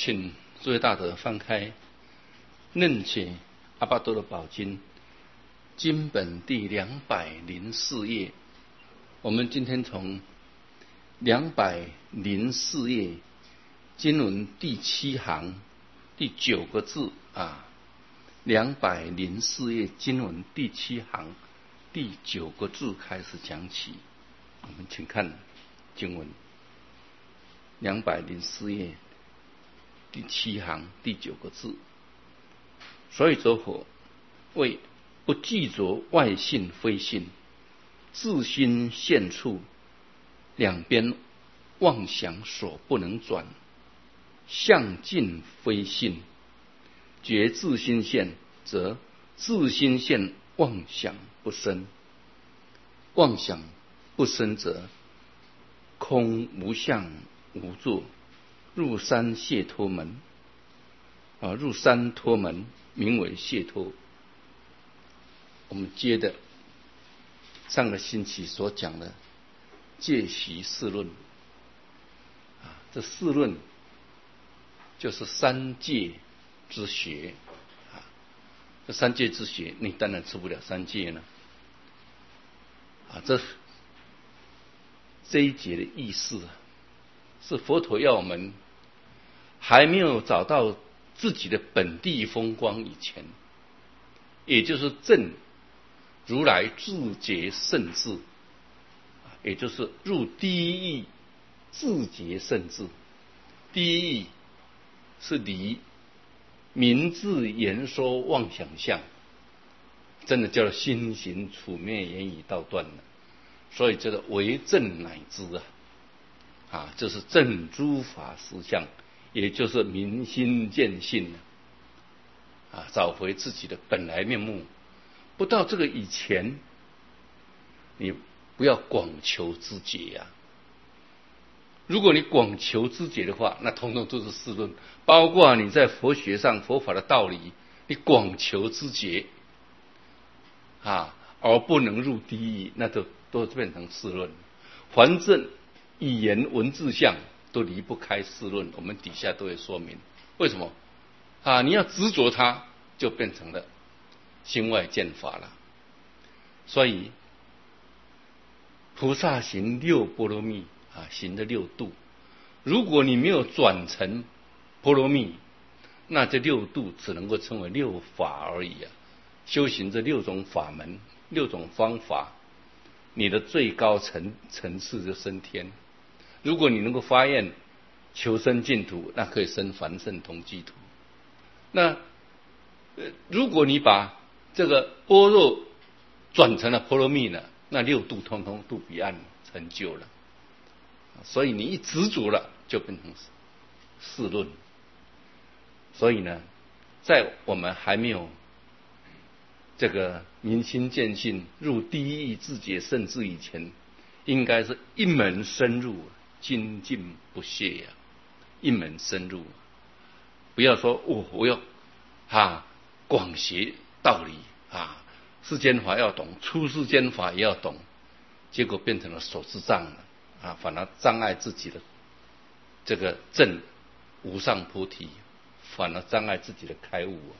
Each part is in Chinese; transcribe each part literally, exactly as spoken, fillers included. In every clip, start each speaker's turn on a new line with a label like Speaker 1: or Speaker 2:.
Speaker 1: 请诸位大德翻开《楞且阿巴多的宝经》经本第两百零四页。我们今天从两百零四页经文第七行第九个字啊，两百零四页经文第七行第九个字开始讲起。我们请看经文两百零四页第七行第九个字。所以走火为不记着外性非性，自心现处，两边妄想所不能转，相尽非性，觉自心现，则自心现妄想不生，妄想不生者空无相无作，入三解脱门啊，入三脱门名为解脱。我们接着上个星期所讲的戒习四论啊，这四论就是三戒之学啊。这三戒之学，你当然吃不了三戒呢啊。这这一节的意思啊，是佛陀要我们还没有找到自己的本地风光以前，也就是证如来自觉圣智，也就是入第一义自觉圣智。第一义是离明智言说妄想相，真的叫做心行处灭言语道断了。所以这个为正乃知啊，啊，这是正诸法实相，也就是明心见性啊，找回自己的本来面目。不到这个以前，你不要广求知解呀、啊。如果你广求知解的话，那统统都是世论，包括你在佛学上佛法的道理，你广求知解啊，而不能入第一，那都都变成世论。反正语言文字相都离不开世论，我们底下都会说明为什么啊？你要执着它，就变成了心外见法了。所以菩萨行六波罗蜜啊，行的六度，如果你没有转成波罗蜜，那这六度只能够称为六法而已啊。修行这六种法门，六种方法，你的最高层层次就升天。如果你能够发愿求生净土，那可以生凡圣同居土。那呃，如果你把这个般若转成了波罗蜜呢，那六度通通度彼岸成就了。所以你一执着了，就变成世论。所以呢，在我们还没有这个明心见性入第一义自觉圣智以前，应该是一门深入，精进不懈呀、啊，一门深入。不要说哦，我要啊广学道理啊，世间法要懂，出世间法也要懂，结果变成了手智障了啊，反而障碍自己的这个证无上菩提，反而障碍自己的开悟、啊。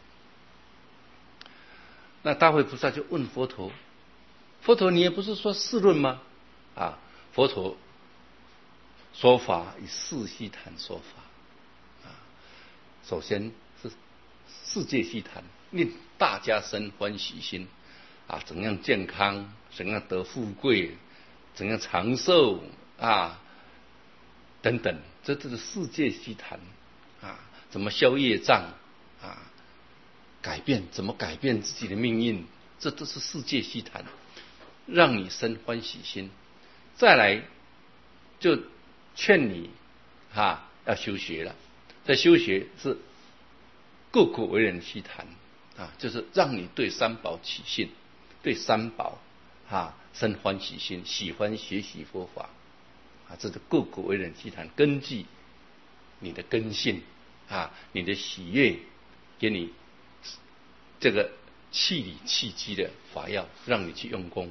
Speaker 1: 那大慧菩萨就问佛陀：“佛陀，你也不是说世论吗？啊，佛陀说法以世悉谈说法啊，首先是世界悉谈，令大家生欢喜心啊，怎样健康，怎样得富贵，怎样长寿啊，等等，这这是世界悉谈啊，怎么消业障啊？”改变怎么改变自己的命运，这都是世界悉谈，让你生欢喜心。再来就劝你啊要修学了，在修学是个个为人悉谈啊，就是让你对三宝起信，对三宝啊生欢喜心，喜欢学习佛法啊，这是个个为人悉谈，根据你的根性啊，你的喜悦，给你这个气理气机的法药，让你去用功。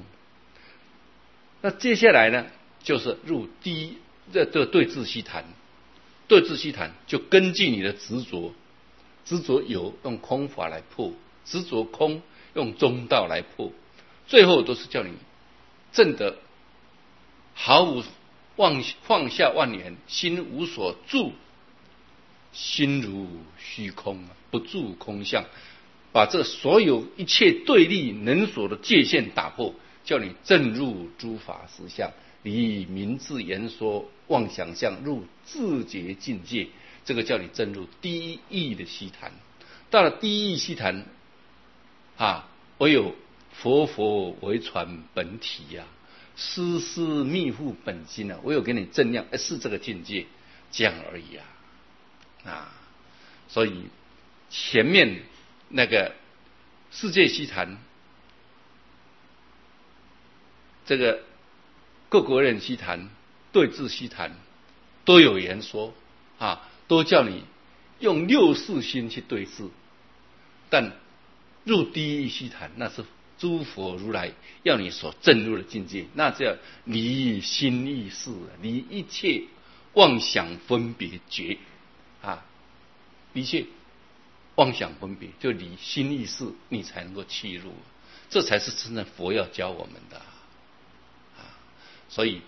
Speaker 1: 那接下来呢，就是入第一，这这对治悉谈对治悉檀就根据你的执着，执着有用空法来破，执着空用中道来破，最后都是叫你证得毫无妄放下万缘，心无所住，心如虚空，不住空相，把这所有一切对立能所的界限打破，叫你证入诸法实相，离名字言说妄想相，入自觉境界。这个叫你证入第一义的悉檀。到了第一义悉檀啊，唯有佛佛为传本体呀、啊，丝丝密护本心啊，唯有给你正量，是这个境界，这样而已啊啊！所以前面那个世界悉檀，这个各国人悉檀、对治悉檀都有言说啊，都叫你用六识心去对治，但入第一悉檀，那是诸佛如来要你所证入的境界，那叫离心意识，离一切妄想分别觉啊，离一切妄想分别，就离心意识，你才能够契入，这才是真正佛要教我们的啊。所以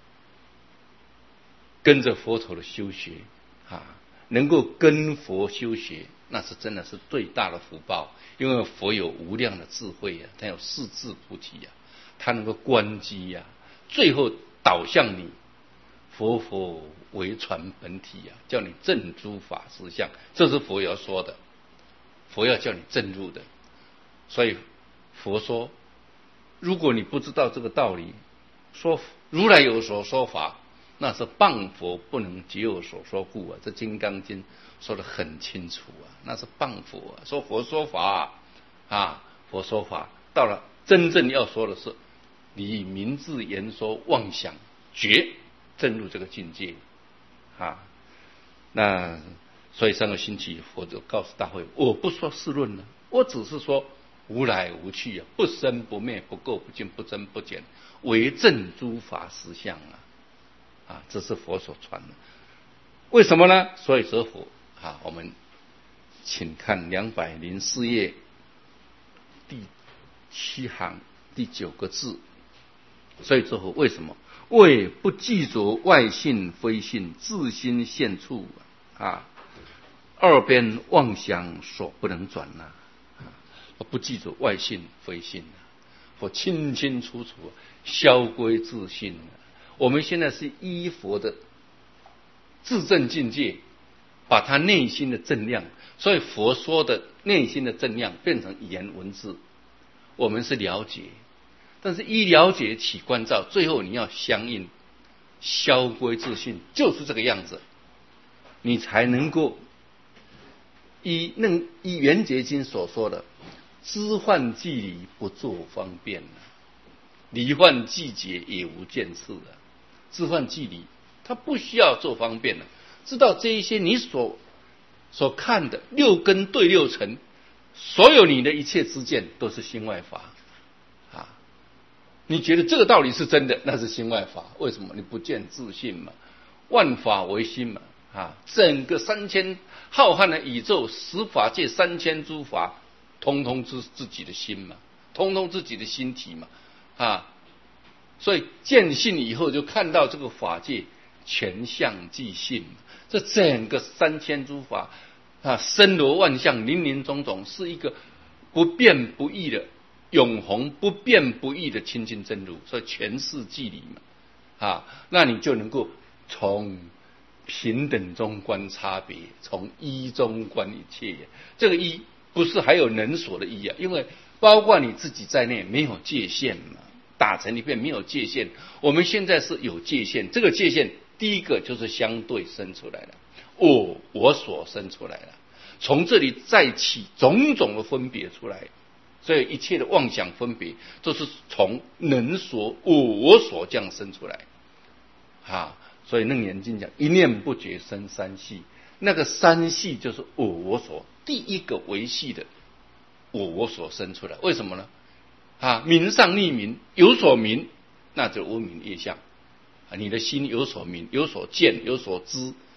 Speaker 1: 跟着佛陀的修学啊，能够跟佛修学，那是真的是最大的福报。因为佛有无量的智慧啊，他有四智菩提啊，他能够观机啊，最后导向你佛佛为传本体啊，叫你证诸法实相，这是佛要说的，佛要叫你证入的。所以佛说，如果你不知道这个道理，说如来有所说法，那是谤佛不能解我所说故啊，这《金刚经》说得很清楚啊，那是谤佛啊，说佛说法啊，佛说法到了真正要说的是，你明字言说妄想觉证入这个境界啊。那所以上个星期佛就告诉大会，我不说世论了，我只是说无来无去啊，不生不灭，不垢不净，不增不减，为证诸法实相啊。啊，这是佛所传的。为什么呢？所以说佛啊，我们请看两百零四页第七行第九个字。所以说佛为什么？为不记着外性非性，自心现处啊，二边妄想所不能转呐、啊。不记着外性非性啊，佛清清楚楚销归自性啊。我们现在是依佛的自证境界，把他内心的正量，所以佛说的内心的正量变成语言文字，我们是了解，但是依了解起关照，最后你要相应销归自性，就是这个样子，你才能够依那依圆觉经所说的，知幻即离，不作方便了，离幻即解，也无见次了。知幻即离，他不需要做方便了，知道这一些你所所看的六根对六尘，所有你的一切知见都是心外法啊！你觉得这个道理是真的，那是心外法。为什么？你不见自性嘛，万法唯心嘛啊！整个三千浩瀚的宇宙，十法界三千诸法，通通是自己的心嘛，通通自己的心体嘛啊！所以见性以后，就看到这个法界全相即性，这整个三千诸法啊，森罗万象，林林总总，是一个不变不异的永恒不变不异的清净真如，所以全是即理嘛啊，那你就能够从平等中观差别，从一中观一切。这个一不是还有能所的一啊，因为包括你自己在内没有界限嘛。打成一片没有界限，我们现在是有界限，这个界限第一个就是相对生出来了，我我所生出来了，从这里再起种种的分别出来，所以一切的妄想分别都是从能所我我所这样生出来啊。所以楞严经讲一念不觉生三系，那个三系就是我我所第一个维系的我我所生出来，为什么呢？啊，名上匿名，有所名，那就无名业相啊。你的心有所名，有所见，有所知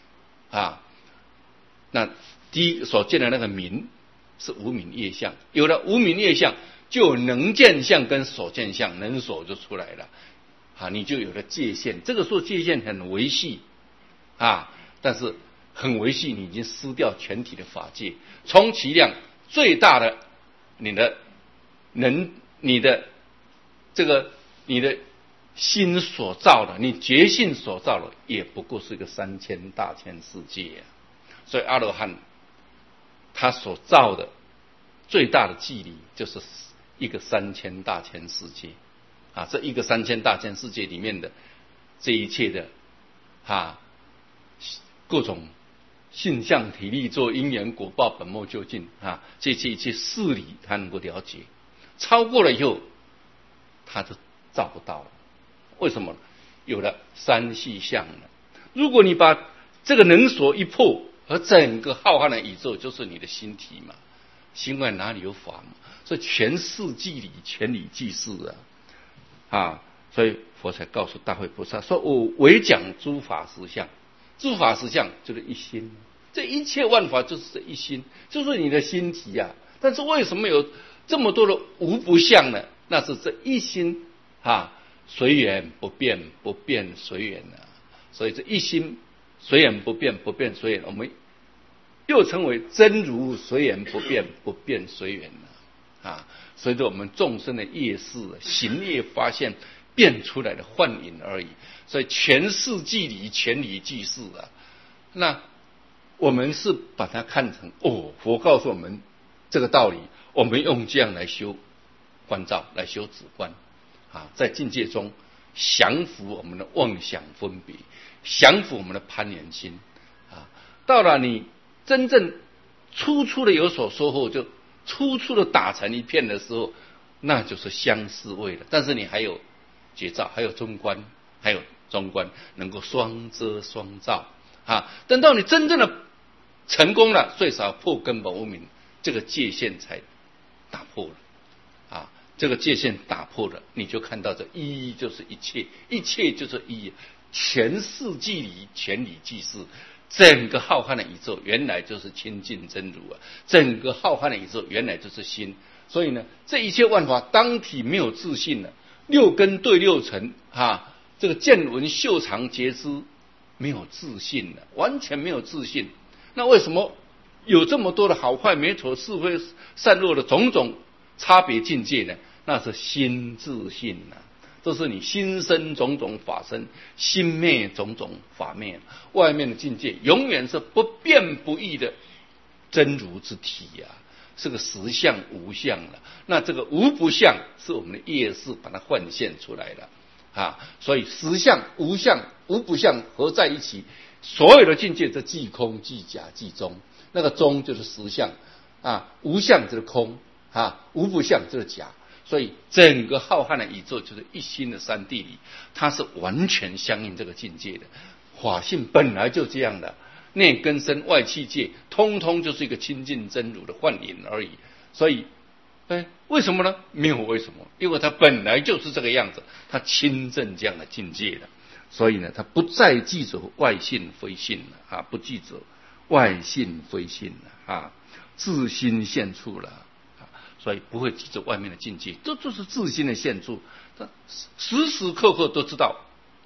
Speaker 1: 啊。那第一所见的那个名是无名业相，有了无名业相，就有能见相跟所见相，能所就出来了啊，你就有了界限。这个时候界限很维系啊，但是很维系，你已经失掉全体的法界，充其量最大的你的能，你的这个你的心所造的，你觉性所造的，也不过是一个三千大千世界啊。所以阿罗汉他所造的最大的距离，就是一个三千大千世界啊！这一个三千大千世界里面的这一切的啊各种性相体力作因缘果报本末究竟啊，这些一切事理他能够了解，超过了以后他就造不到了。为什么？有了三细相了。如果你把这个能所一破，而整个浩瀚的宇宙就是你的心体嘛，心外哪里有法嘛？所以全事即理，全理即事啊！啊，所以佛才告诉大慧菩萨说：“我唯讲诸法实相，诸法实相就是一心，这一切万法就是这一心，就是你的心体啊。但是为什么有这么多的无不相呢？那是这一心啊，随缘不变，不变随缘啊。所以这一心随缘不变，不变随缘，我们又称为真如随缘不变，不变随缘啊。随着我们众生的业事行业发现变出来的幻影而已。所以全事即理，全理即事啊。那我们是把它看成哦，佛告诉我们这个道理，我们用这样来修观照，来修止观啊，在境界中降服我们的妄想分别，降服我们的攀缘心啊。到了你真正粗粗的有所收获，就粗粗的打成一片的时候，那就是相似味了。但是你还有觉照，还有中观，还有中观能够双遮双照啊。等到你真正的成功了，最少破根本无明，这个界限才打破了啊。这个界限打破了，你就看到这一就是一切，一切就是一，全事即理，全理即事。整个浩瀚的宇宙原来就是清净真如啊！整个浩瀚的宇宙原来就是心。所以呢，这一切万法当体没有自信了，六根对六尘啊，这个见闻嗅尝觉知没有自信了，完全没有自信。那为什么有这么多的好坏美丑是非善恶的种种差别境界呢？那是心自信啊，这是你心生种种法生，心灭种种法灭。外面的境界永远是不变不异的真如之体呀、啊，是个实相无相了。那这个无不相是我们的业识把它幻现出来了啊。所以实相无相无不相合在一起，所有的境界这即空即假即中，那个中就是实相啊，无相就是空啊，无不相就是假。所以整个浩瀚的宇宙就是一心的三谛里，它是完全相应这个境界的。法性本来就这样的，内根身外器界，通通就是一个清净真如的幻影而已。所以，哎，为什么呢？没有为什么，因为它本来就是这个样子，它亲证这样的境界的。所以呢，它不再记着外性非性了啊，不记着外性非性了啊，自心现处了。所以不会记着外面的境界，这就是自心的现出。他时时刻刻都知道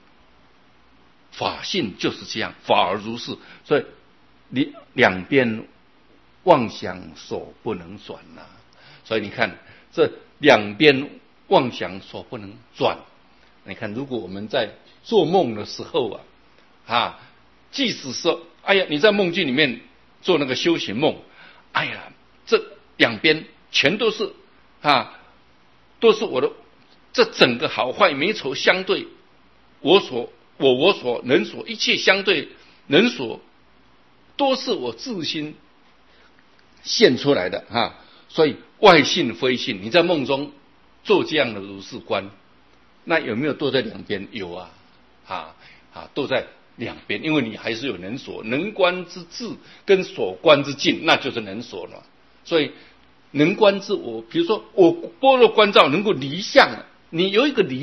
Speaker 1: 法性就是这样，法而如是。所以你两边妄想所不能转呐、啊。所以你看这两边妄想所不能转。你看，如果我们在做梦的时候啊，啊，即使说，哎呀，你在梦境里面做那个修行梦，哎呀，这两边全都是啊，都是我的，这整个好坏美丑相对，我所我我所人所一切相对人所，都是我自心现出来的啊。所以外性非性，你在梦中做这样的如是观，那有没有都在两边？有啊，啊啊，都在两边，因为你还是有能所，能观之智跟所观之境，那就是能所了。所以能观之我，比如说我般若观照能够离相了，你有一个离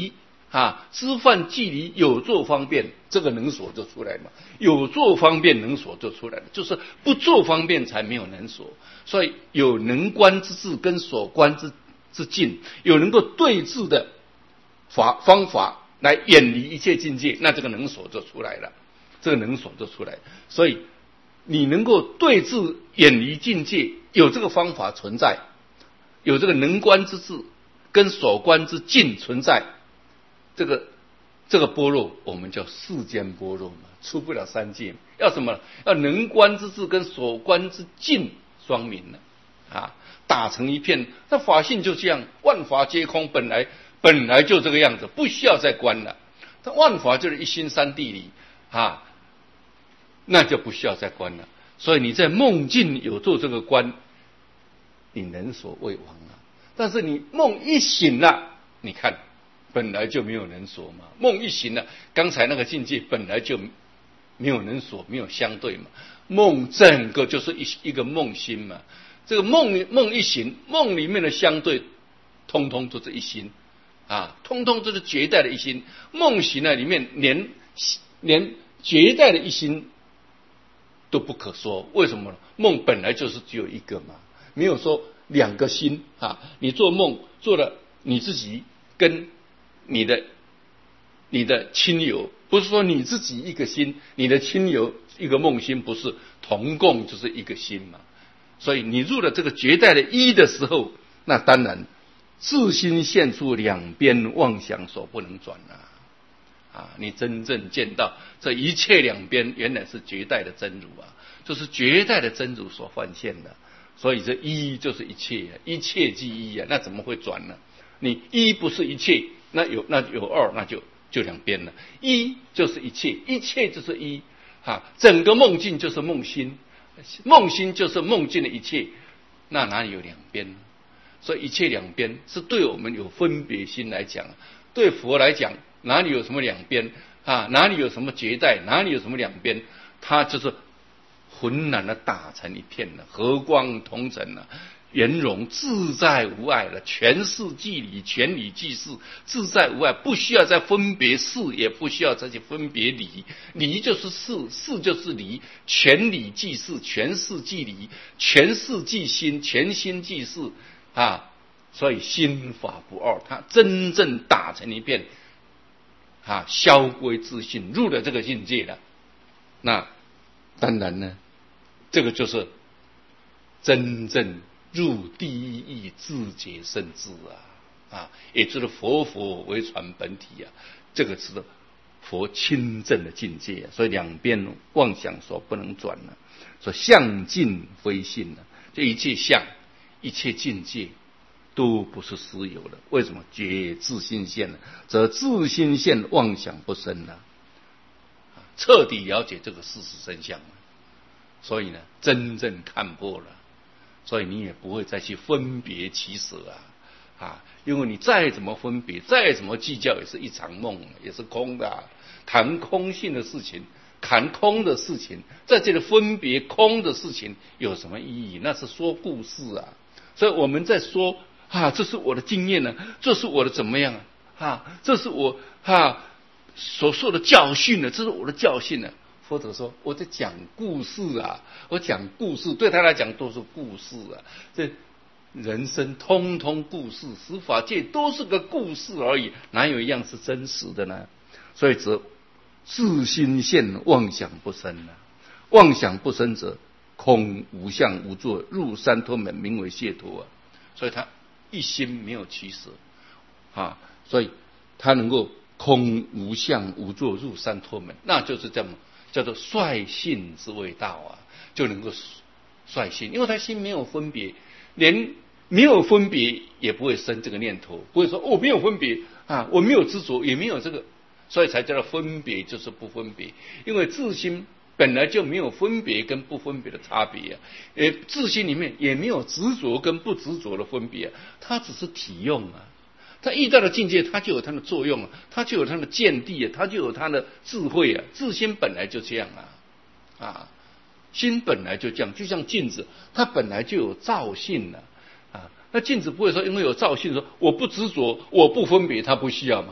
Speaker 1: 啊，知犯距离有做方便，这个能所就出来嘛。有做方便能所就出来了，就是不做方便才没有能所。所以有能观之智跟所观之之境，有能够对治的法方法来远离一切境界，那这个能所就出来了，这个能所就出来。所以你能够对治远离境界，有这个方法存在，有这个能观之智跟所观之境存在。这个这个般若，我们叫世间般若嘛，出不了三界，要什么？要能观之智跟所观之境双明了啊，打成一片。那法性就这样，万法皆空，本来本来就这个样子，不需要再观了。它万法就是一心三谛理啊，那就不需要再观了。所以你在梦境有做这个观，你能所未亡啊。但是你梦一醒了，你看。本来就没有能所嘛，梦一醒了，刚才那个境界本来就没有能所，没有相对嘛，梦整个就是一一个梦心嘛，这个梦梦一醒，梦里面的相对，通通都是一心啊，通通都是绝代的一心。梦醒了里面连连绝代的一心都不可说，为什么呢？梦本来就是只有一个嘛，没有说两个心啊，你做梦做了你自己跟你的你的亲友，不是说你自己一个心，你的亲友一个梦心，不是同共就是一个心嘛。所以你入了这个绝代的一的时候，那当然自心现出两边妄想所不能转啊！啊，你真正见到这一切两边原来是绝代的真如啊，就是绝代的真如所幻现的。所以这一就是一切啊，一切即一啊，那怎么会转呢？你一不是一切。那有那有二，那就就两边了。一就是一切，一切就是一啊，整个梦境就是梦心，梦心就是梦境的一切，那哪里有两边呢？所以一切两边是对我们有分别心来讲，对佛来讲，哪里有什么两边啊？哪里有什么绝代？哪里有什么两边？它就是浑然的打成一片了，和光同尘了。圆融自在无碍了，全是即理，全理即是，自在无碍，不需要再分别是，也不需要再去分别理，理就是是，是就是理，全理即是，全是即理，全是即心，全心即是啊！所以心法不二，它真正打成一片啊，消归自性，入了这个境界了。那当然呢，这个就是真正入第一义自觉圣智啊啊，也就是佛佛为传本体啊，这个是佛亲证的境界啊。所以两边妄想所不能转了、啊，说相尽非性了、啊，这一切相、一切境界都不是实有的。为什么？觉自心现了，则自心现妄想不生了、啊，彻底了解这个事实真相了。所以呢，真正看破了。所以你也不会再去分别其舍啊啊！因为你再怎么分别，再怎么计较，也是一场梦，也是空的、啊。谈空性的事情，谈空的事情，在这里分别空的事情有什么意义？那是说故事啊！所以我们在说啊，这是我的经验呢、啊，这是我的怎么样啊？啊，这是我啊所受的教训呢、啊，这是我的教训呢、啊。或者说我在讲故事啊，我讲故事对他来讲都是故事啊，这人生通通故事，十法界都是个故事而已，哪有一样是真实的呢？所以则自心现妄想不生啊，妄想不生者空无相无作，入三脱门名为解脱啊。所以他一心没有取舍啊，所以他能够空无相无作入三脱门，那就是这么。叫做率性之谓道啊，就能够率性，因为他心没有分别，连没有分别也不会生这个念头，不会说我、哦、没有分别啊，我没有执着，也没有这个，所以才叫做分别就是不分别，因为自心本来就没有分别跟不分别的差别啊，呃，自心里面也没有执着跟不执着的分别、啊，它只是体用啊。他遇到的境界，它就有它的作用啊，它就有它的见地啊，它就有它的智慧啊。自心本来就这样啊，啊，心本来就这样，就像镜子，它本来就有照性啊，啊，那镜子不会说因为有照性说我不执着，我不分别，它不需要嘛。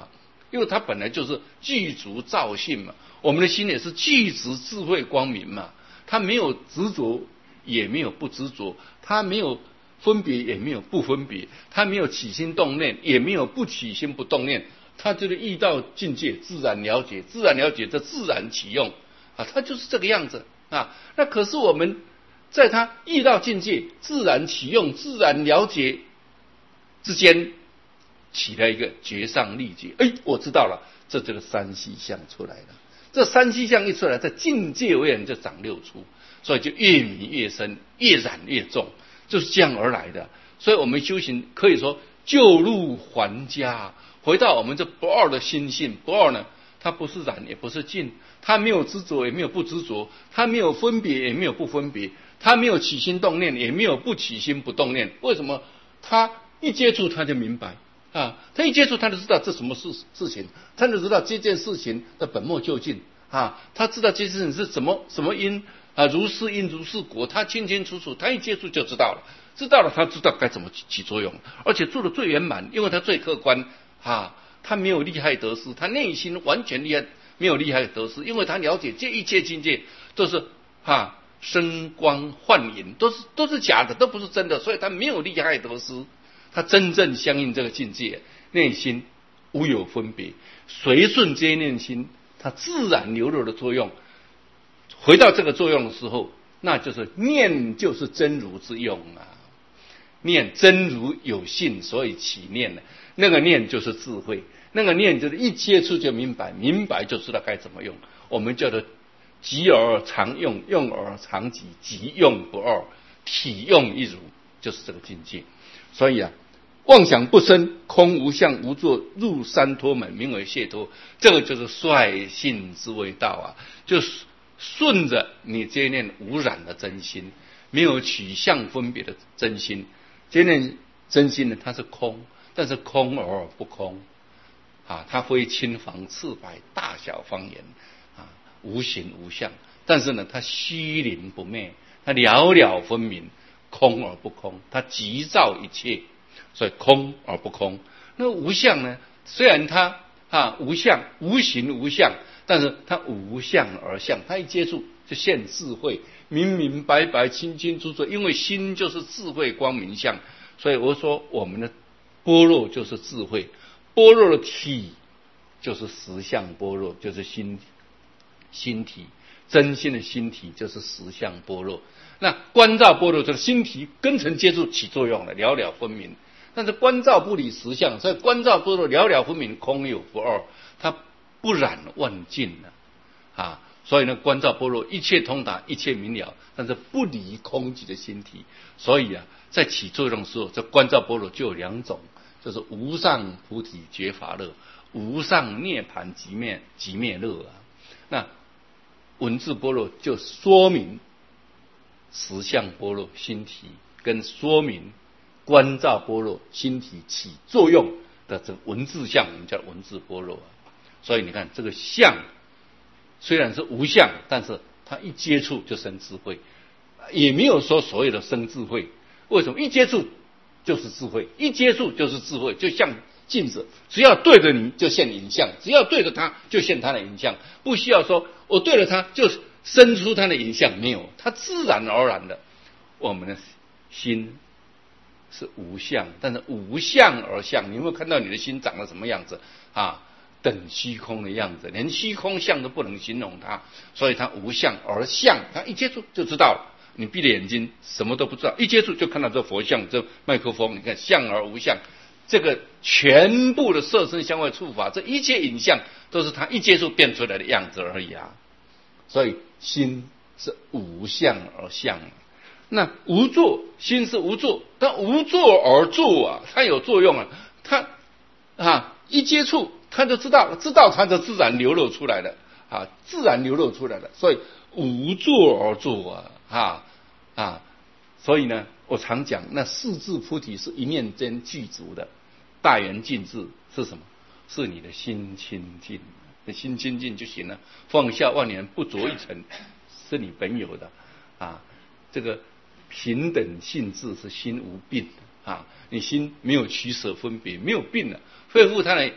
Speaker 1: 因为它本来就是具足照性嘛。我们的心也是具足智慧光明嘛，它没有执着，也没有不执着，它没有分别，也没有不分别，它没有起心动念，也没有不起心不动念，它就是遇到境界自然了解，自然了解这自然启用啊，它就是这个样子啊。那可是我们在它遇到境界自然启用、自然了解之间，起了一个觉上立觉，哎，我知道了，这这个三细相出来了。这三细相一出来，在境界为人就长六出，所以就越迷越深，越染越重，就是这样而来的。所以我们修行可以说旧路还家，回到我们这不二的心性。不二呢，它不是染也不是净，它没有执着也没有不执着，它没有分别也没有不分别，它没有起心动念也没有不起心不动念。为什么？它一接触他就明白啊，他一接触他就知道这什么事事情，他就知道这件事情的本末究竟啊，他知道这件事情是什么什么因啊，如是因如是果，他清清楚楚，他一接触就知道了，知道了他知道该怎么起作用，而且做的最圆满，因为他最客观啊，他没有利害得失，他内心完全厉害没有利害得失，因为他了解这一切境界都是啊声光幻影，都是都是假的，都不是真的，所以他没有利害得失。他真正相应这个境界，内心无有分别，随顺这些念心，它自然流露的作用。回到这个作用的时候，那就是念就是真如之用啊。念真如有性，所以起念了。那个念就是智慧，那个念就是一接触就明白，明白就知道该怎么用。我们叫做即而常用，用而常即，即用不二，体用一如，就是这个境界。所以啊，妄想不生，空无相无作，入三脱门，名为解脱。这个就是率性之谓道啊，就是顺着你这念无染的真心，没有取相分别的真心。这念真心呢，它是空，但是空而不空啊，它非青黄赤白大小方言啊，无形无相，但是呢，它虚灵不灭，它了了分明。空而不空，它即照一切，所以空而不空。那无相呢？虽然它啊无相、无形无相，但是它无相而相，它一接触就现智慧，明明白白、清清楚楚。因为心就是智慧光明相，所以我说我们的般若就是智慧，般若的体就是实相般若，就是心心体。真心的心体就是实相般若，那观照般若就是心体根尘接触起作用了，了了分明。但是观照不离实相，所以观照般若了了分明，空有不二，它不染万境了啊。所以呢，观照般若一切通达，一切明了，但是不离空寂的心体。所以啊，在起作用的时候，这观照般若就有两种，就是无上菩提觉法乐，无上涅盘寂灭寂灭乐啊。那文字般若就说明实相般若心体，跟说明观照般若心体起作用的这个文字相，我们叫文字般若啊。所以你看，这个相虽然是无相，但是它一接触就生智慧，也没有说所谓的生智慧。为什么？一接触就是智慧，一接触就是智慧，就像镜子，只要对着你就现影像，只要对着它就现它的影像，不需要说我对着它就生出它的影像，没有，它自然而然的。我们的心是无相，但是无相而相，你有没有看到你的心长得什么样子啊？等虚空的样子，连虚空相都不能形容它，所以它无相而相，它一接触就知道了。你闭着眼睛什么都不知道，一接触就看到这佛像、这麦克风，你看相而无相。这个全部的色身香味触法，这一切影像都是他一接触变出来的样子而已啊。所以心是无相而相，那无作，心是无作，但无作而作啊，它有作用啊，它啊一接触它就知道，知道它就自然流露出来了啊，自然流露出来了。所以无作而作啊啊啊，所以呢，我常讲，那四智菩提是一念间具足的。大圆净智是什么？是你的心清净，你心清净就行了。放下万年不着一尘，是你本有的啊。这个平等性质是心无病啊，你心没有取舍分别，没有病了，恢复它的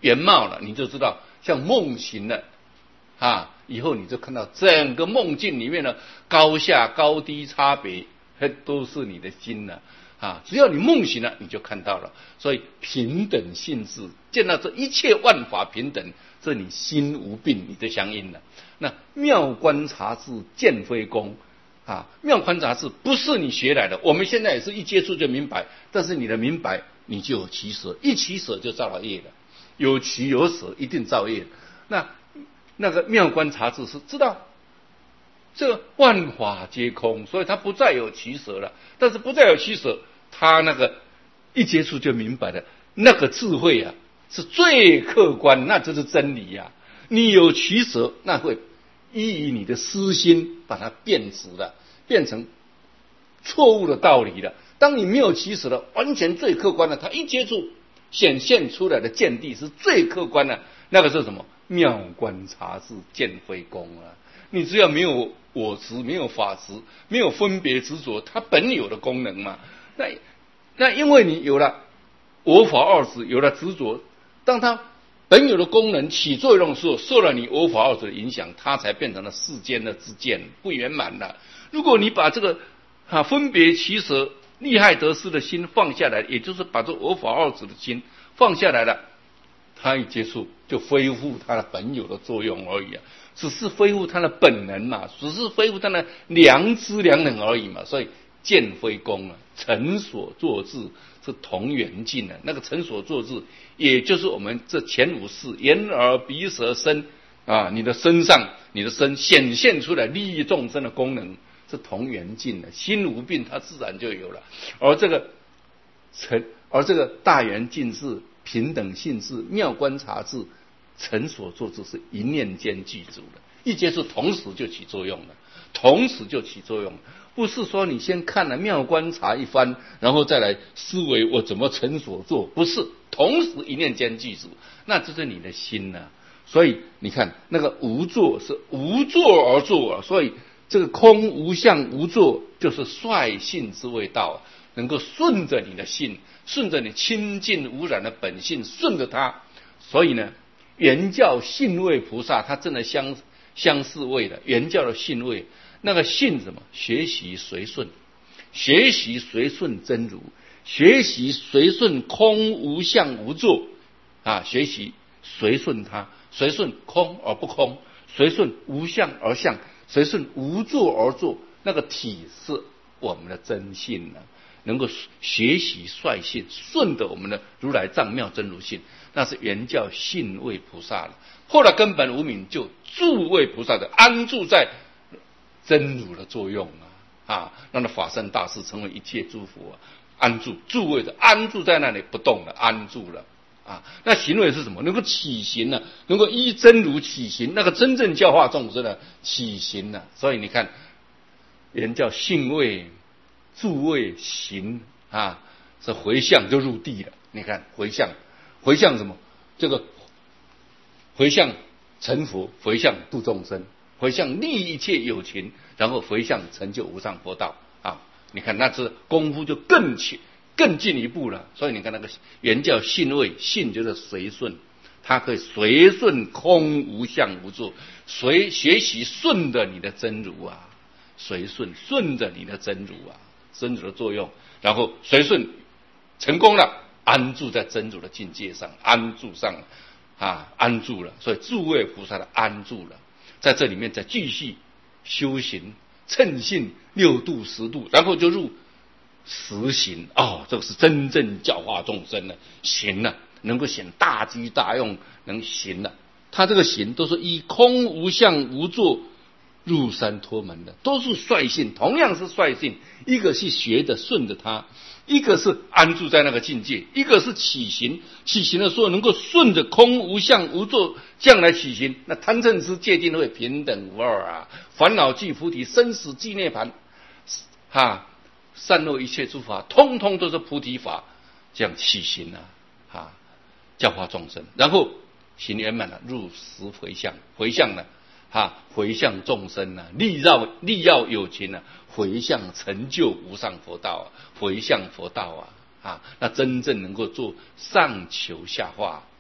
Speaker 1: 原貌了，你就知道像梦醒了啊，以后你就看到整个梦境里面的高下高低差别，都是你的心了啊！只要你梦醒了，你就看到了。所以平等性质，见到这一切万法平等，这你心无病，你就相应了。那妙观察智见非功啊，妙观察智不是你学来的，我们现在也是一接触就明白，但是你的明白，你就有取舍，一取舍就造了业了，有取有舍，一定造业。那那个妙观察智是知道这个万法皆空，所以他不再有取舍了。但是不再有取舍，他那个一接触就明白了，那个智慧啊是最客观，那就是真理呀、啊。你有取舍，那会依于你的私心把它变质了，变成错误的道理了。当你没有取舍了，完全最客观的，他一接触显现出来的见地是最客观的，那个是什么？妙观察智见非功啊！你只要没有我执，没有法执，没有分别执着，它本有的功能嘛。那那因为你有了我法二执，有了执着，当它本有的功能起作用的时候，受了你我法二执的影响，它才变成了世间的知见，不圆满了。如果你把这个啊分别取舍、利害得失的心放下来，也就是把这我法二执的心放下来了，它一接触就恢复它的本有的作用而已啊，只是恢复它的本能嘛，只是恢复它的良知良能而已嘛。所以见非功啊，成所作智是同源尽的。那个成所作智，也就是我们这前五识眼耳鼻舌身啊，你的身上你的身显现出来利益众生的功能是同源尽的。心无病，它自然就有了。而这个成，而这个大圆尽智、平等性智、妙观察智、成所作智是一念间具足的，一接触同时就起作用了，同时就起作用了。不是说你先看了妙观察一番，然后再来思维我怎么成所作，不是，同时一念间具足，那就是你的心呢、啊。所以你看那个无作是无作而作啊，所以这个空无相无作就是率性之谓道，能够顺着你的性，顺着你清净无染的本性，顺着它。所以呢，原教性位菩萨他真的相相似位的，原教的性位，那个性什么？学习随顺，学习随顺真如，学习随顺空无相无作啊，学习随顺它，随顺空而不空，随顺无相而相，随顺无作而作，那个体是我们的真性呢、啊，能够学习率性，顺着我们的如来藏妙真如性，那是原教性位菩萨了。后来根本无明就住位菩萨的安住在真如的作用啊，啊，让那法身大士成为一切诸佛、啊、安住住位的安住在那里不动了，安住了啊。那行为是什么？能够起行呢、啊？能够依真如起行，那个真正教化众生的起行呢、啊？所以你看，人叫性位、住位、行啊，这回向就入地了。你看回向，回向什么？这个回向成佛，回向度众生。回向利益一切有情，然后回向成就无上佛道啊！你看那这功夫就更进更进一步了。所以你看那个原教性位，性就是随顺，它可以随顺空无相无作，随学习顺着你的真如啊，随顺顺着你的真如啊，真如的作用，然后随顺成功了，安住在真如的境界上，安住上啊，安住了。所以诸位菩萨的安住了。在这里面再继续修行，称性六度十度，然后就入实行哦，这个是真正教化众生的行了，能够显大机大用，能行了。他这个行都是依空无相无作入山脱门的，都是率性，同样是率性，一个是学的顺着他，一个是安住在那个境界，一个是起行，起行的时候能够顺着空无相无作将来起行，那贪嗔痴戒定慧平等无二啊，烦恼即菩提，生死即涅槃啊，善恶一切诸法通通都是菩提法，这样起行啊，啊教化众生，然后行圆满了，入实回向，回向呢啊，回向众生呢、啊，利绕利要有情呢、啊，回向成就无上佛道啊，回向佛道啊，啊，那真正能够做上求下化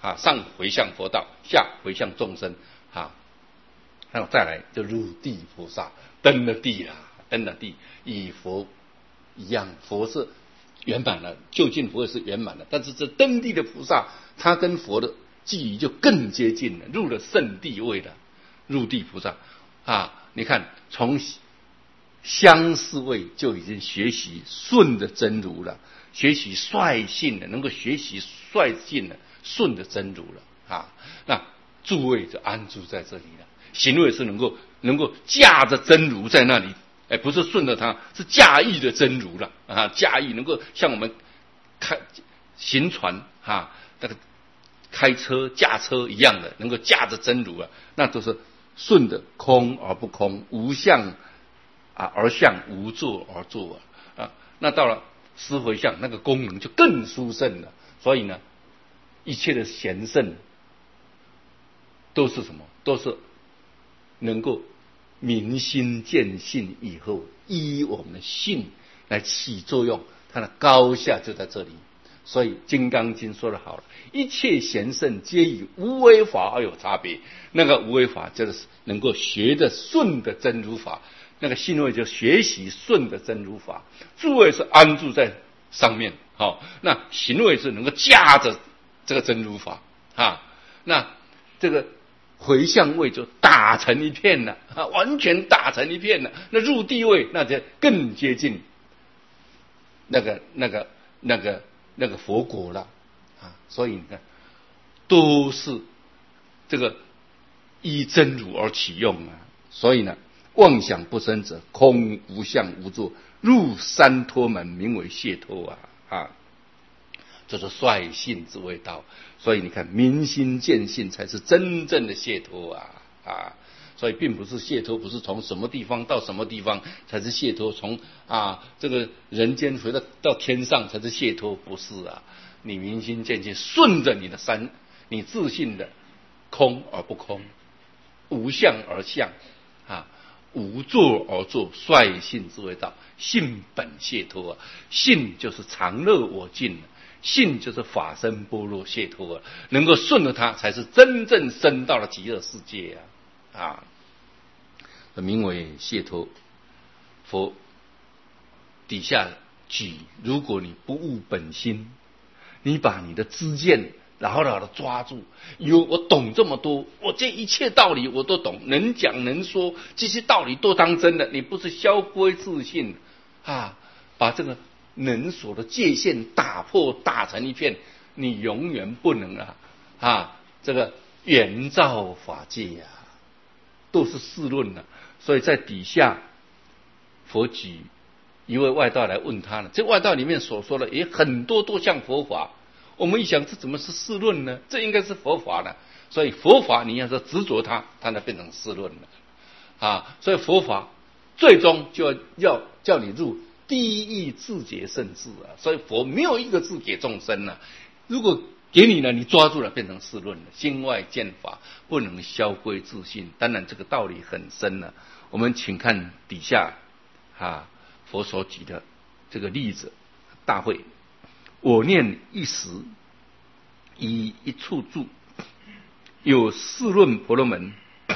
Speaker 1: 啊，上回向佛道，下回向众生啊，然后再来就入地菩萨，登了地啦，登了地，与佛一样，佛是圆满了，究竟佛是圆满了，但是这登地的菩萨，他跟佛的距离就更接近了，入了圣地位了，入地菩萨啊，你看从相似位就已经学习顺的真如了，学习率性的，能够学习率性的顺的真如了啊，那诸位就安住在这里了。行位是能够能够驾着真如在那里，哎，不是顺着它，是驾驭的真如了啊，驾驭能够像我们开行船啊，那个开车驾车一样的，能够驾着真如啊，那都是顺的空而不空，无相啊而相，无作而作啊啊，那到了思回向，那个功能就更殊胜了。所以呢，一切的贤圣都是什么？都是能够明心见性以后，依我们的性来起作用，它的高下就在这里。所以《金刚经》说得好了，一切贤圣皆以无为法而有差别。那个无为法就是能够学的顺的真如法，那个信位就学习顺的真如法，诸位是安住在上面，好、哦，那行位是能够驾着这个真如法啊，那这个回向位就打成一片了啊，完全打成一片了。那入地位那就更接近那个那个那个那个佛果了啊。所以呢，都是这个依真如而起用啊。所以呢，妄想不生者，空无相无作，入三脱门，名为解脱啊啊。这是率性之谓道。所以你看，明心见性才是真正的解脱啊啊！所以并不是解脱，不是从什么地方到什么地方才是解脱，从啊这个人间回到到天上才是解脱，不是啊！你明心见性，顺着你的三，你自信的空而不空，无相而相啊，无作而作，率性之谓道，性本解脱啊！性就是常乐我净。性就是法身般若解脱啊，能够顺着它，才是真正升到了极乐世界啊！啊，名为解脱。佛底下举，如果你不悟本心，你把你的知见牢牢的抓住，以为我懂这么多，我这一切道理我都懂，能讲能说，这些道理都当真的，你不是消归自信啊，把这个能所的界限打破，打成一片，你永远不能啊啊！这个圆照法界啊，都是世论了、啊。所以在底下，佛举一位外道来问他了，这外道里面所说的也很多都像佛法。我们一想，这怎么是世论呢？这应该是佛法呢。所以佛法你要说执着它，它那变成世论了啊。所以佛法最终就要要叫你入第一自觉圣智啊，所以佛没有一个字给众生啊。如果给你了，你抓住了，变成世论了。心外见法，不能消归自性。当然，这个道理很深了、啊。我们请看底下啊，佛所举的这个例子，大会，我念一时，以一处住，有四论婆罗门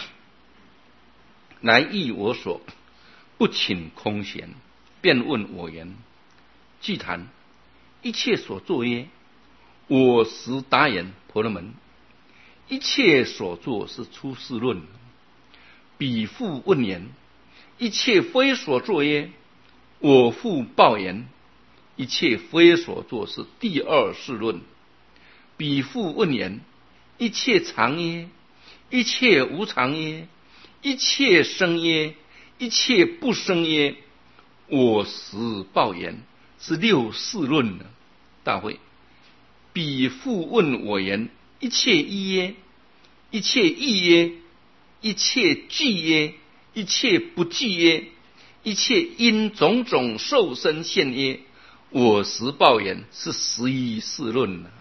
Speaker 1: 来议我所，不请空闲。便问我言：具谈一切所作耶？我实答言：婆罗门，一切所作是出世论。彼复问言：一切非所作耶？我复报言：一切非所作是第二世论。彼复问言：一切常耶？一切无常耶？一切生耶？一切不生耶？我实报言是六世论的大会。彼复问我言：一切一耶？一切异耶？一切具耶？一切不具耶？一切因种种受身现耶？我实报言是十一世论的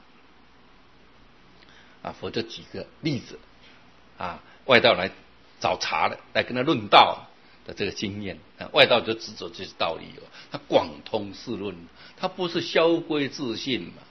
Speaker 1: 啊。佛就举个例子啊，外道来找茬的，来跟他论道的这个经验，外道就执着这些道理哦，他广通世论，他不是消归自性嘛，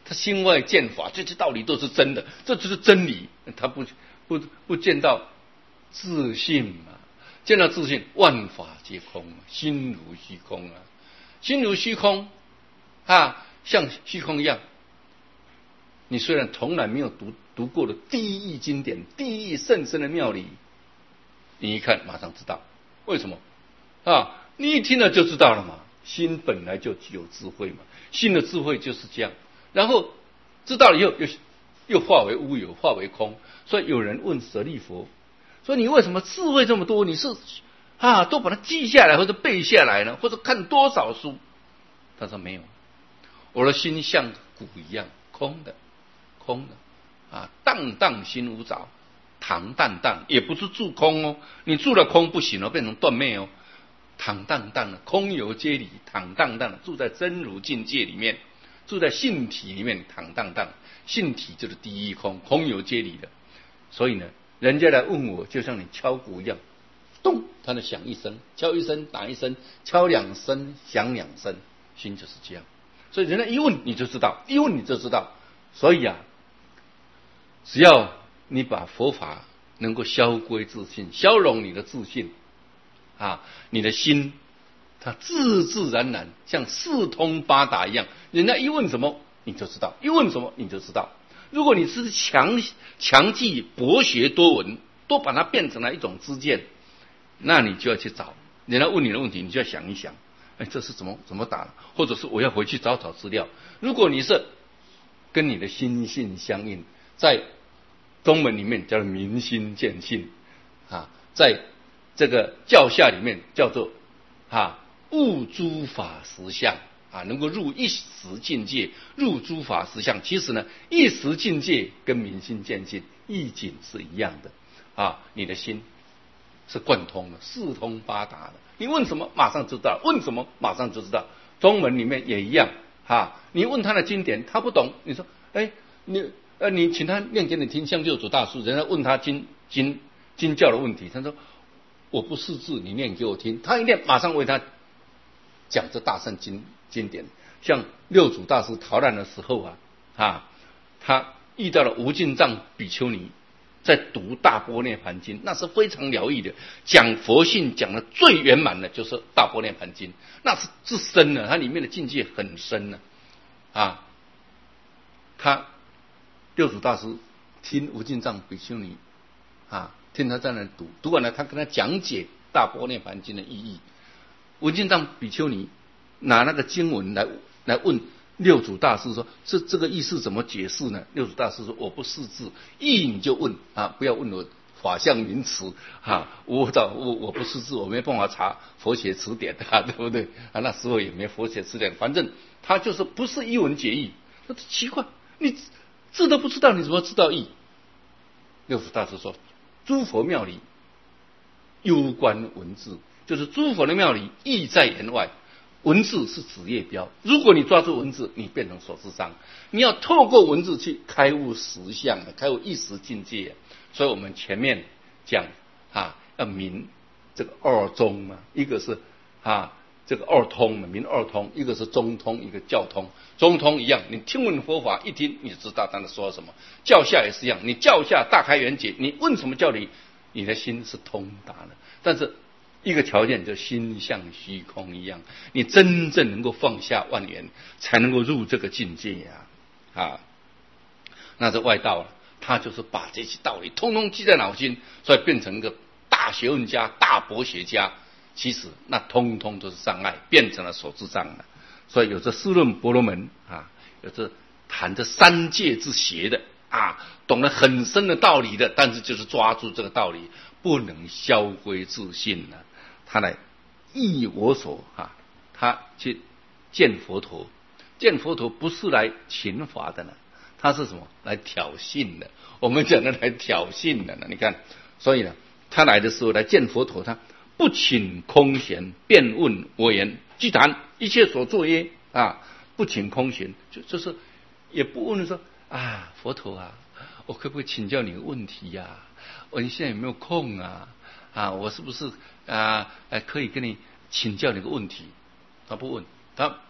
Speaker 1: 他心外见法，这些道理都是真的，这就是真理。他不不不见到自信嘛，见到自信，万法皆空，心如虚空啊，心如虚空啊，像虚空一样。你虽然从来没有读读过的第一义经典、第一义甚深的妙理，你一看马上知道，为什么啊？你一听了就知道了嘛。心本来就具有智慧嘛，心的智慧就是这样。然后知道了以后，又又化为乌有，化为空。所以有人问舍利弗说：“你为什么智慧这么多？你是啊，都把它记下来或者背下来呢？或者看多少书？”他说：“没有，我的心像骨一样，空的。”空的啊，荡荡心无着，坦荡荡，也不是住空哦。你住了空不行哦，变成断灭哦。坦荡荡的，空有皆理，坦荡荡的，住在真如境界里面，住在性体里面，坦荡荡。性体就是第一空，空有皆理的。所以呢，人家来问我，就像你敲鼓一样，咚，它就响一声，敲一声打一声，敲两声响两声，心就是这样。所以人家一问你就知道，一问你就知道。所以啊。只要你把佛法能够消归自信，消融你的自信啊，你的心它自自然然像四通八达一样，人家一问什么你就知道，一问什么你就知道。如果你是强强记博学多闻，都把它变成了一种知见，那你就要去找人家问你的问题，你就要想一想，哎，这是怎么怎么打的，或者是我要回去找找资料。如果你是跟你的心性相应，在宗门里面叫做明心见性啊，在这个教下里面叫做啊悟诸法实相啊，能够入一时境界，入诸法实相。其实呢，一时境界跟明心见性意境是一样的啊，你的心是贯通的，四通八达的。你问什么马上就知道，问什么马上就知道。宗门里面也一样啊，你问他的经典，他不懂，你说哎你。呃，你请他念给你听，像六祖大师，人家问他经经经教的问题，他说我不识字，你念给我听。他一念，马上为他讲这大圣经经典。像六祖大师逃难的时候啊，啊，他遇到了无尽藏比丘尼，在读大般涅盘经，那是非常疗愈的，讲佛性讲的最圆满的，就是大般涅盘经，那是至深的，它里面的境界很深的啊，他。六祖大师听无尽藏比丘尼啊，听他在那读，读完了，他跟他讲解大般涅盘经的意义。无尽藏比丘尼拿那个经文来来问六祖大师说：“这这个意思怎么解释呢？”六祖大师说：“我不识字，意你就问啊，不要问我法相名词啊，我找我我不识字，我没办法查佛学词典啊，对不对啊？那时候也没佛学词典，反正他就是不是一文解义。那奇怪，你。”字都不知道，你怎么知道义？六祖大师说：“诸佛妙理攸关文字，就是诸佛的妙理意在言外，文字是指业标。如果你抓住文字，你变成所知障。你要透过文字去开悟实相，开悟一时境界。所以我们前面讲啊，要明这个二宗嘛，一个是啊。”这个二通嘛，明二通，一个是中通，一个教通。中通一样，你听闻佛法一听，你就知道他在说什么。教下也是一样，你教下大开圆解，你问什么教理，你的心是通达的。但是一个条件就心像虚空一样，你真正能够放下万缘，才能够入这个境界呀、啊！啊，那这外道了，他就是把这些道理通通记在脑心，所以变成一个大学问家、大博学家。其实那通通都是障碍，变成了所知障了。所以有这四论婆罗门啊，有这谈这三界之邪的啊，懂得很深的道理的，但是就是抓住这个道理，不能消归自信呢。他来忆我所啊，他去见佛陀，见佛陀不是来勤法的呢，他是什么？来挑衅的。我们讲的来挑衅的呢，你看，所以呢，他来的时候来见佛陀，他。不请空闲，便问我言，具谈一切所作耶啊！不请空闲，就就是也不问说啊，佛陀啊，我可不可以请教你个问题呀、啊？我现在有没有空啊？啊，我是不是啊？可以跟你请教你个问题？他不问，他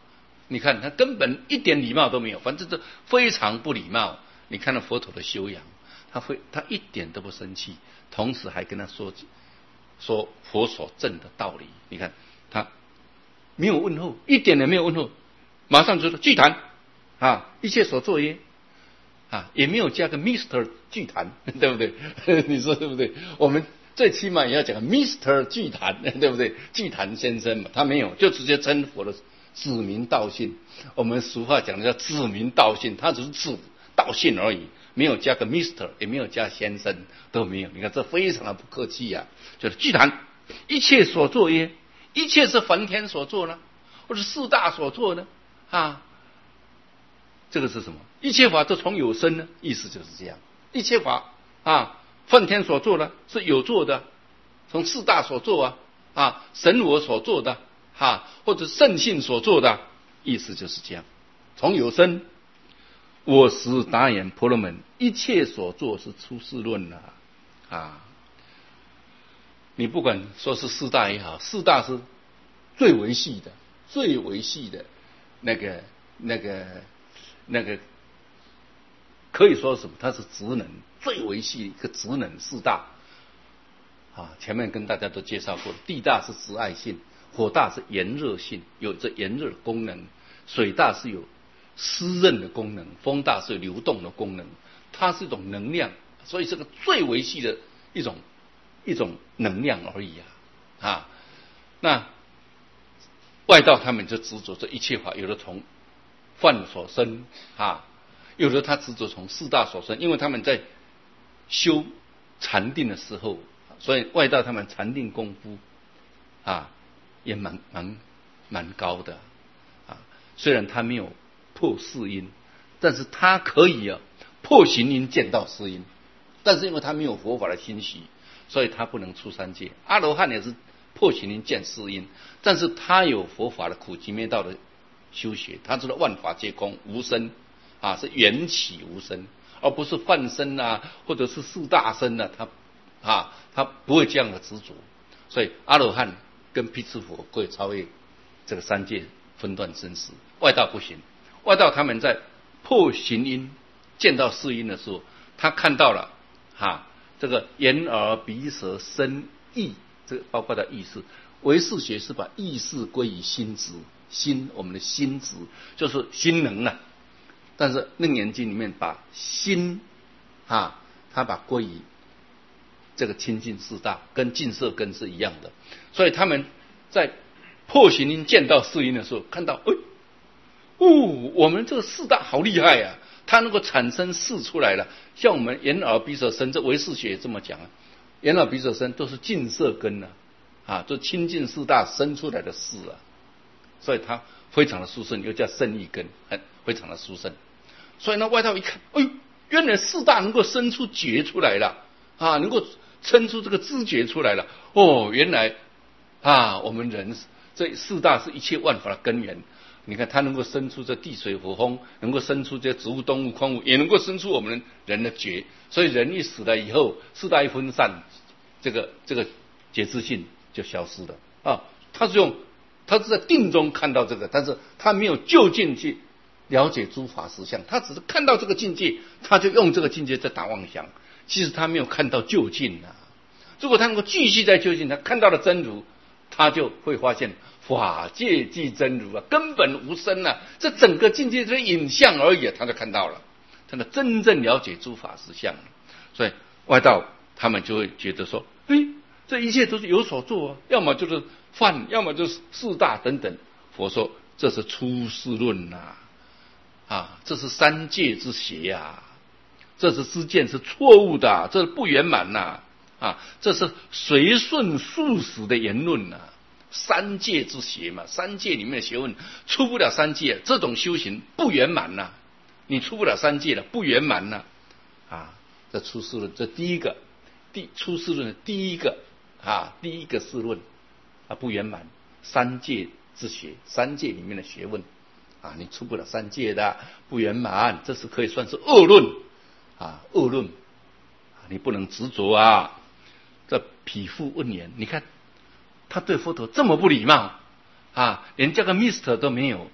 Speaker 1: 你看他根本一点礼貌都没有，反正这非常不礼貌。你看到佛陀的修养，他会他一点都不生气，同时还跟他说说佛所证的道理。你看他没有问候，一点也没有问候，马上就说具谈啊，一切所作耶啊，也没有加个 Mister 具谈，对不对？你说对不对？我们最起码也要讲 Mister 具谈，对不对？具谈先生嘛，他没有，就直接称佛的指名道姓。我们俗话讲的叫指名道姓，他只是指道姓而已，没有加个 Mister， 也没有加先生，都没有。你看这非常的不客气呀、啊，就是具谈一切所作耶，一切是梵天所做呢，或者四大所做呢？啊，这个是什么？一切法都从有生呢，意思就是这样。一切法啊，梵天所做的是有做的，从四大所做啊，啊，神我所做的啊，或者圣性所做的，意思就是这样。从有生，我实答言婆罗门，一切所做是出世论啊，啊，你不管说是四大也好，四大是最维系的、最维系的那个、那个、那个。可以说什么？它是职能最维系一个职能四大啊。前面跟大家都介绍过，地大是直爱性，火大是炎热性，有着炎热的功能；水大是有湿润的功能，风大是有流动的功能。它是一种能量，所以这个最维系的一种一种能量而已啊啊。那外道他们就执着这一切法，有的从梵所生啊。有的他执着从四大所生，因为他们在修禅定的时候，所以外道他们禅定功夫啊也蛮蛮蛮高的啊。虽然他没有破四因，但是他可以啊破行因见到四因，但是因为他没有佛法的心习，所以他不能出三界。阿罗汉也是破行因见四因，但是他有佛法的苦集灭道的修学，他知道万法皆空无生。啊，是缘起无生，而不是梵身啊，或者是四大身啊，他啊，他不会这样的执着。所以阿罗汉跟辟支佛可以超越这个三界分段生死，外道不行。外道他们在破行因见到四因的时候，他看到了啊，这个眼耳鼻舌身意，这个包括的意识。唯识学是把意识归于心执，心我们的心执就是心能啊。但是楞严经里面把心啊，他把归于这个清净四大，跟净色根是一样的。所以他们在破行因见到四因的时候，看到哎，哦，我们这个四大好厉害呀、啊，它能够产生事出来了。像我们眼耳鼻舌身，这唯识学也这么讲啊，眼耳鼻舌身都是净色根啊，啊，都清净四大生出来的事啊，所以它非常的殊胜，又叫胜意根，很非常的殊胜。所以呢，外道一看，哎，原来四大能够生出觉出来了啊，能够生出这个知觉出来了。哦，原来啊，我们人这四大是一切万法的根源。你看，它能够生出这地水火风，能够生出这植物、动物、矿物，也能够生出我们人的觉。所以人一死了以后，四大一分散，这个这个觉知性就消失了啊。他是用他是在定中看到这个，但是他没有就近去了解诸法实相，他只是看到这个境界，他就用这个境界在打妄想。其实他没有看到究竟啊。如果他能够继续在究竟，他看到了真如，他就会发现法界即真如啊，根本无生啊，这整个境界是影像而已啊，他就看到了，他的真正了解诸法实相。所以外道他们就会觉得说，哎，这一切都是有所作啊，要么就是梵，要么就是四大等等。佛说这是出世论呐、啊。啊，这是三界之邪呀、啊，这是知见是错误的、啊，这是不圆满呐、啊，啊，这是随顺速死的言论呐、啊，三界之邪嘛，三界里面的学问出不了三界，这种修行不圆满呐、啊，你出不了三界了，不圆满呐、啊，啊，这出世论，这第一个，第出世论的第一个啊，第一个世论啊不圆满，三界之邪，三界里面的学问。啊，你出不了三界的不圆满，这是可以算是恶论啊，恶论，你不能执着啊。这匹夫问言，你看他对佛陀这么不礼貌啊，连叫个 Mister 都没有，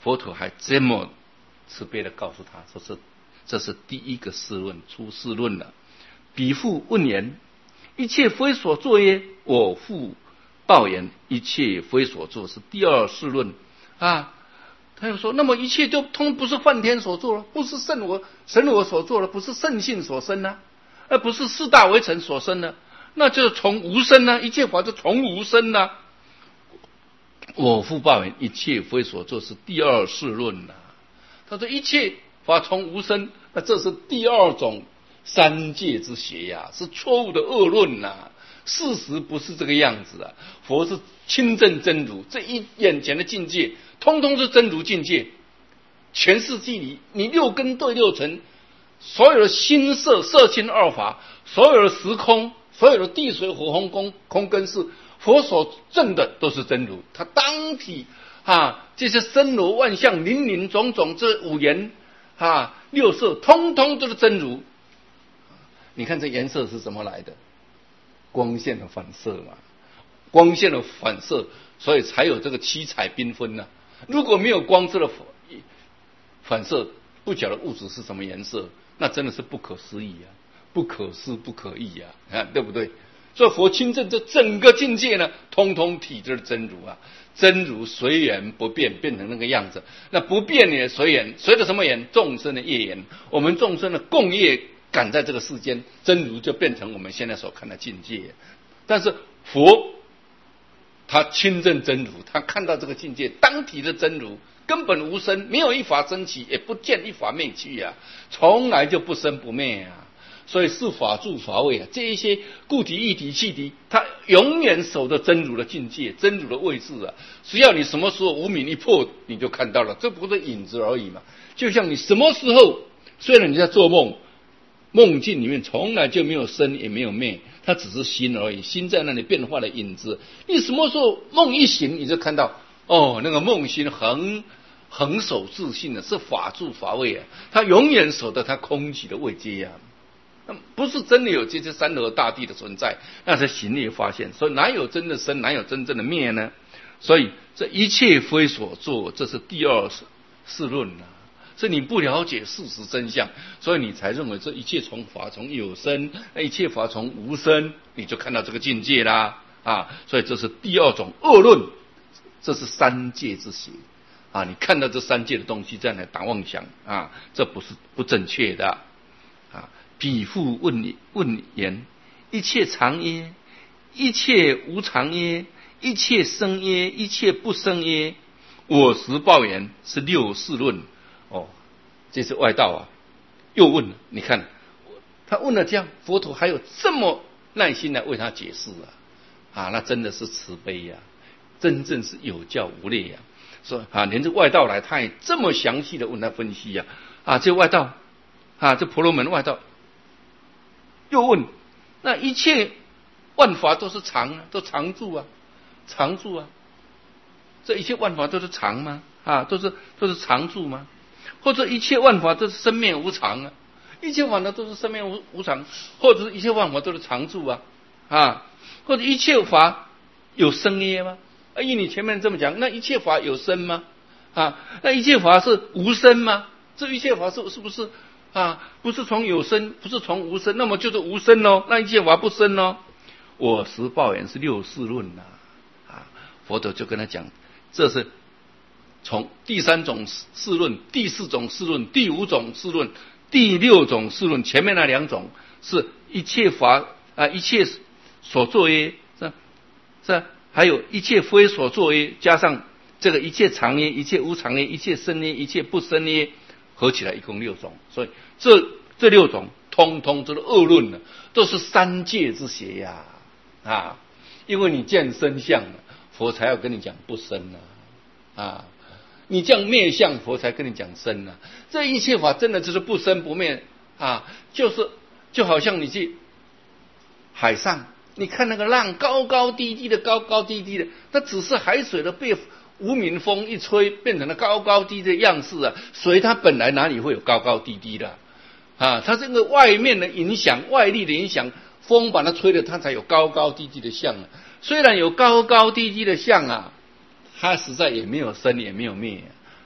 Speaker 1: 佛陀还这么慈悲的告诉他说是这是第一个世论，出世论了。彼复问言：一切非所作耶？我复报言：一切非所作，是第二世论啊。他又说，那么一切就通不是梵天所做了，不是圣我神我所做了，不是圣性所生呢、啊，而不是四大为尘所生呢，那就是从无生呢、啊，一切法就从无生呢、啊。我复报言：一切非所作，是第二世论呐、啊。他说一切法从无生，那这是第二种三界之邪呀、啊，是错误的恶论呐、啊。事实不是这个样子啊，佛是亲证真如，这一眼前的境界，通通是真如境界。全世界里，你六根对六尘，所有的心色色心二法，所有的时空，所有的地水火风空空根是佛所证的都是真如。他当体啊，这些森罗万象、林林种种，这五颜啊六色，通通都是真如。你看这颜色是怎么来的？光线的反射嘛，光线的反射，所以才有这个七彩缤纷呢。如果没有光色的反射，不晓得物质是什么颜色，那真的是不可思议啊，不可思不可议啊，啊，对不对？所以佛亲证这整个境界呢，通通体就是真如啊，真如随缘不变，变成那个样子。那不变也随缘，随着什么缘？众生的业缘，我们众生的共业。赶在这个世间，真如就变成我们现在所看的境界。但是佛他亲证真如，他看到这个境界当体的真如，根本无生，没有一法生起，也不见一法灭去啊，从来就不生不灭啊。所以是法住法位啊，这一些固体、液体、气体，它永远守着真如的境界、真如的位置啊。只要你什么时候无明一破，你就看到了，这不是影子而已嘛。就像你什么时候，虽然你在做梦。梦境里面从来就没有生也没有灭，它只是心而已，心在那里变化的影子。你什么时候梦一醒，你就看到哦，那个梦心恒恒守自信的，是法住法位啊，它永远守着它空寂的位阶啊。那不是真的有这些山河大地的存在，那是行业发现。所以哪有真的生，哪有真正的灭呢？所以这一切非所作，这是第二世论啊。所以你不了解事实真相，所以你才认为这一切从法从有生，一切法从无生，你就看到这个境界啦啊！所以这是第二种恶论，这是三界之邪啊！你看到这三界的东西在那打妄想啊，这不是不正确的啊！彼复问问言：一切常耶？一切无常耶？一切生耶？一切不生耶？我实报言：是六世论。哦，这是外道啊，又问了。你看，他问了这样，佛陀还有这么耐心来为他解释啊，啊，那真的是慈悲呀、啊，真正是有教无类呀、啊。说啊，连这外道来，他也这么详细的问他分析呀、啊，啊，这外道啊，这婆罗门外道又问，那一切万法都是常啊，都常住啊，常住啊，这一切万法都是常吗？啊，都是都是常住吗？或者一切万法都是生灭无常啊，一切万法都是生灭无无常，或者是一切万法都是常住啊，啊，或者一切法有生耶吗？啊，依你前面这么讲，那一切法有生吗？啊，那一切法是无生吗？这一切法是是不是啊？不是从有生，不是从无生，那么就是无生哦，那一切法不生哦。我实报言是六世论呐、啊，啊，佛陀就跟他讲，这是。从第三种世论、第四种世论、第五种世论、第六种世论，前面那两种是一切法啊，一切所作耶，是是，还有一切非所作耶，加上这个一切常耶、一切无常耶、一切生耶、一切不生耶，合起来一共六种。所以这这六种通通都是恶论的，都是三界之邪呀啊！因为你见生相了，佛才要跟你讲不生啊啊！你这样灭相，佛才跟你讲生啊！这一切法真的就是不生不灭啊！就是就好像你去海上，你看那个浪高高低低的，高高低低的，它只是海水的被无名风一吹，变成了高高低低的样式啊！水它本来哪里会有高高低低的啊？它这个外面的影响，外力的影响，风把它吹的，它才有高高低低的相啊！虽然有高高低低的相啊。它实在也没有生也没有灭，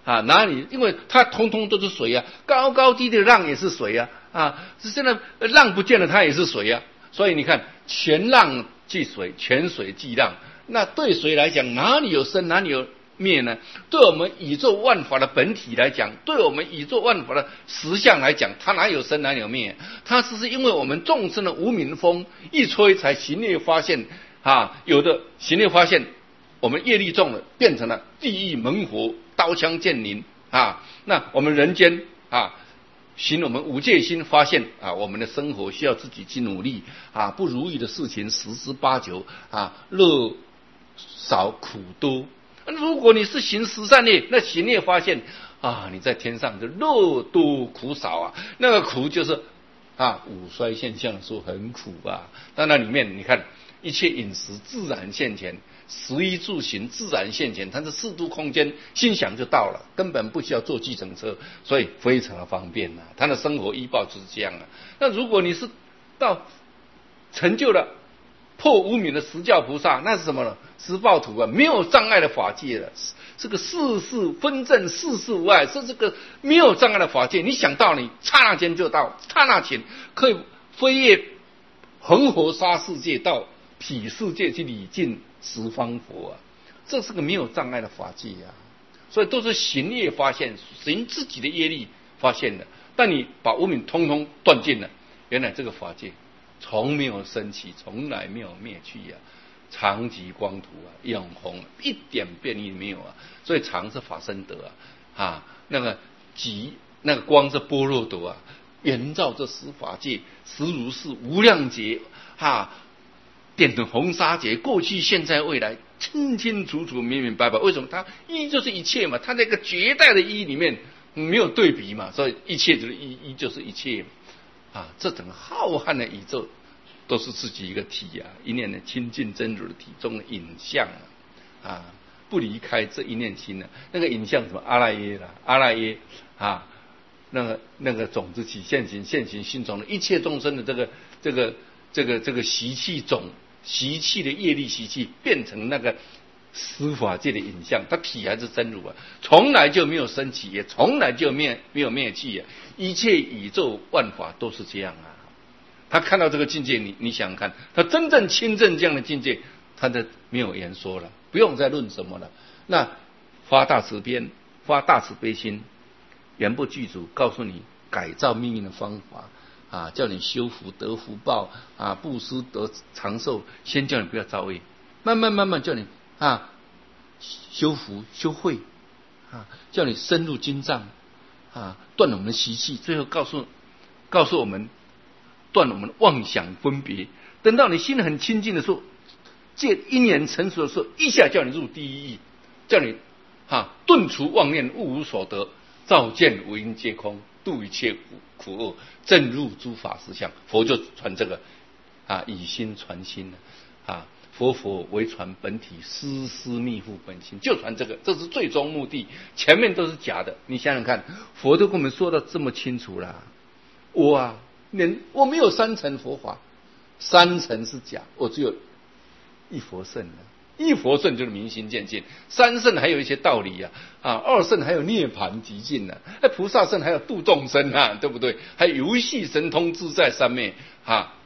Speaker 1: 啊，哪里？因为它通通都是水啊，高高低低的浪也是水啊，啊，是现在浪不见了，它也是水啊。所以你看，全浪即水，全水即浪。那对水来讲，哪里有生，哪里有灭呢？对我们宇宙万法的本体来讲，对我们宇宙万法的实相来讲，它哪有生，哪里有灭？它只是因为我们众生的无明风一吹，才行业发现啊，有的行业发现。我们业力重了，变成了地狱猛火，刀枪剑林啊！那我们人间啊，行我们五戒心，发现啊，我们的生活需要自己去努力啊，不如意的事情十之八九啊，乐少苦多。如果你是行十善业，那行业发现啊，你在天上就乐多苦少啊，那个苦就是啊，五衰现象说很苦啊。但那里面你看，一切饮食自然现前。食衣住行自然现前，它是四度空间，心想就到了，根本不需要坐计程车，所以非常的方便啊。他的生活依报就是这样啊。那如果你是到成就了破无明的十教菩萨，那是什么呢？十报图啊，没有障碍的法界了。这个世事分正，世事无碍，是这个没有障碍的法界。你想到，你刹那间就到，刹那间可以飞越恒河沙世界到彼世界去礼敬十方佛啊，这是个没有障碍的法界啊，所以都是行业发现，行自己的业力发现的。但你把无明通通断尽了，原来这个法界从没有升起，从来没有灭去啊，常寂光土啊，永恒，一点变异没有啊。所以常是法身德啊，啊，那个寂那个光是般若德啊，圆照这十法界，实如是无量劫啊。点的红沙劫，过去、现在、未来，清清楚楚、明明白白。为什么？它一就是一切嘛，它在一个绝代的一里面没有对比嘛，所以一切就是一，一就是一切啊。这整个浩瀚的宇宙都是自己一个体啊，一念的清净真如的体中的影像啊，啊，不离开这一念心呢、啊。那个影像什么？阿赖耶啦，阿赖耶啊，那个那个种子起现行，现行心中的一切众生的这个这个这个这个习气种。习气的业力习气变成那个司法界的影像，它体还是真如啊，从来就没有升起，也从来就灭没有灭去啊，一切宇宙万法都是这样啊。他看到这个境界，你你想想看，他真正亲证这样的境界，他的没有言说了，不用再论什么了。那发大慈悲，发大慈悲心，言不具足，告诉你改造命运的方法。啊，叫你修福得福报啊，布施得长寿，先叫你不要造业，慢慢慢慢叫你啊修福修慧啊，叫你深入经藏啊，断了我们的习气，最后告诉告诉我们断了我们的妄想分别。等到你心很清净的时候，借因缘成熟的时候，一下叫你入第一义，叫你啊顿除妄念，物无所得，照见五阴皆空，度一切苦苦厄，正入诸法实相。佛就传这个啊，以心传心啊，佛佛为传本体，丝丝密护本心，就传这个，这是最终目的。前面都是假的，你想想看，佛都跟我们说的这么清楚啦。我啊，连我没有三层佛法，三层是假，我只有一佛圣了。一佛圣就是明心见性，三圣还有一些道理啊，啊，二圣还有涅槃极尽呢、啊，菩萨圣还有度众生啊，对不对？还有游戏神通自在三昧啊。